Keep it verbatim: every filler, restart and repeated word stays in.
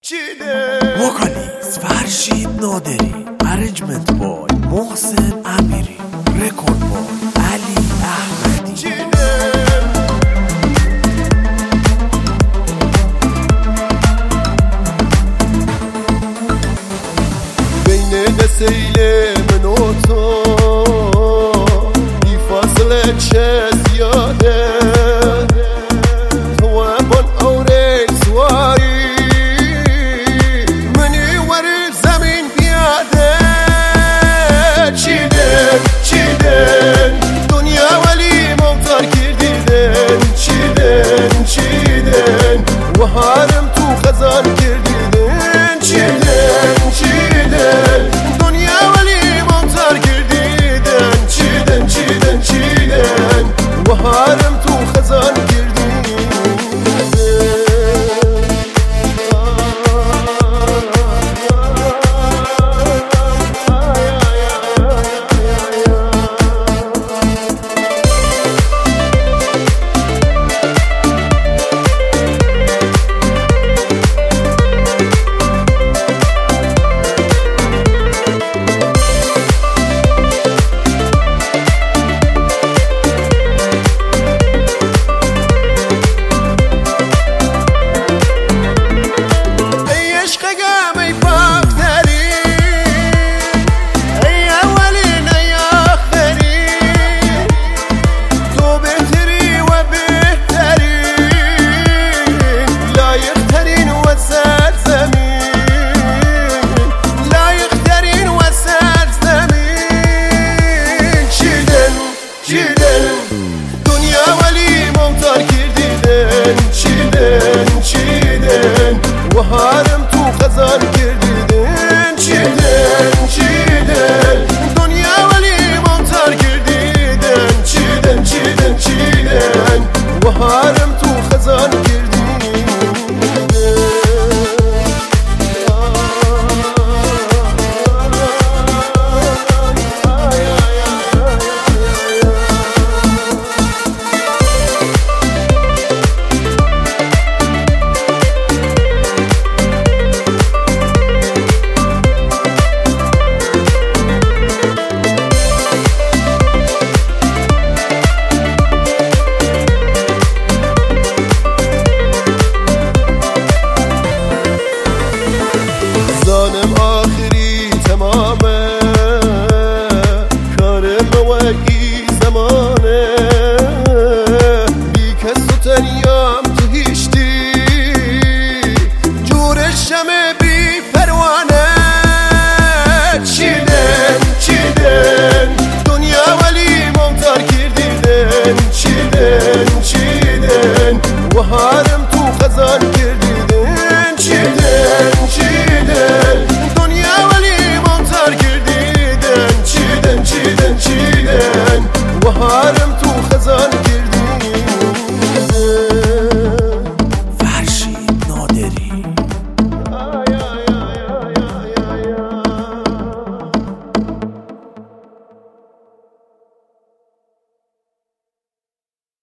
وکالیست فرشید نادری، ارنجمنت بای محسن امیری، رکورد بای علی احمدی. بین قسیل من و تو بی فاصله چه زیاده، تو بان اوره سواری منی وری زمین بیاده. چیدن چیدن دنیا ولی موتر کردیدن، چیدن چیدن و حالم تو خزان کردیدن. چیدن چیدن دنیا ولی موتر کردیدن، چیدن چیدن چیدن و حالم تو خزان کردیدن. دنیا ولی موتر کردیدن، چیدن چیدن و حالم تو خزان کردیدن. چیدن چیدن دنیا ولی موتر کردیدن، چیدن چیدن چیدن و حالم تو خزان کردیدن. آخری تمامه کارم و